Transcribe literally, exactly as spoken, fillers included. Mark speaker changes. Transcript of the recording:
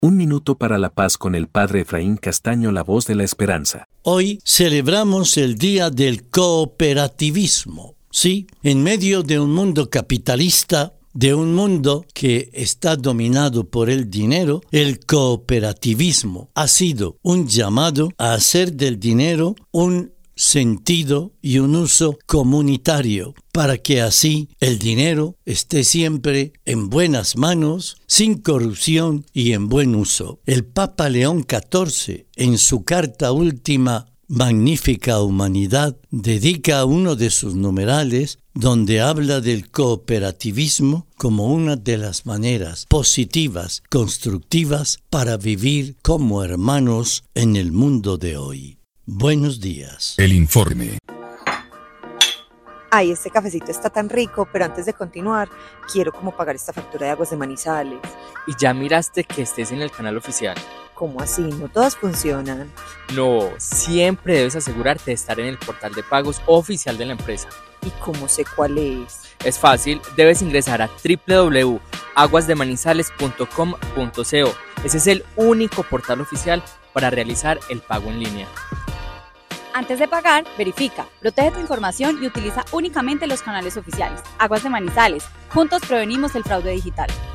Speaker 1: Un minuto para la paz con el Padre Efraín Castaño, la voz de la esperanza.
Speaker 2: Hoy celebramos el Día del Cooperativismo. Sí, en medio de un mundo capitalista, de un mundo que está dominado por el dinero, el cooperativismo ha sido un llamado a hacer del dinero un sentido y un uso comunitario, para que así el dinero esté siempre en buenas manos, sin corrupción y en buen uso. El Papa León catorce, en su carta última, Magnífica Humanidad, dedica uno de sus numerales donde habla del cooperativismo como una de las maneras positivas, constructivas para vivir como hermanos en el mundo de hoy. Buenos días.
Speaker 3: El informe.
Speaker 4: Ay, este cafecito está tan rico, pero antes de continuar, quiero como pagar esta factura de aguas de Manizales.
Speaker 5: ¿Y ya miraste que estés en el canal oficial?
Speaker 4: ¿Cómo así? ¿No todas funcionan?
Speaker 5: No, siempre debes asegurarte de estar en el portal de pagos oficial de la empresa.
Speaker 4: ¿Y cómo sé cuál es?
Speaker 5: Es fácil, debes ingresar a doble u doble u doble u punto aguas de manizales punto com punto co. Ese es el único portal oficial para realizar el pago en línea.
Speaker 6: Antes de pagar, verifica, protege tu información y utiliza únicamente los canales oficiales. Aguas de Manizales, juntos prevenimos el fraude digital.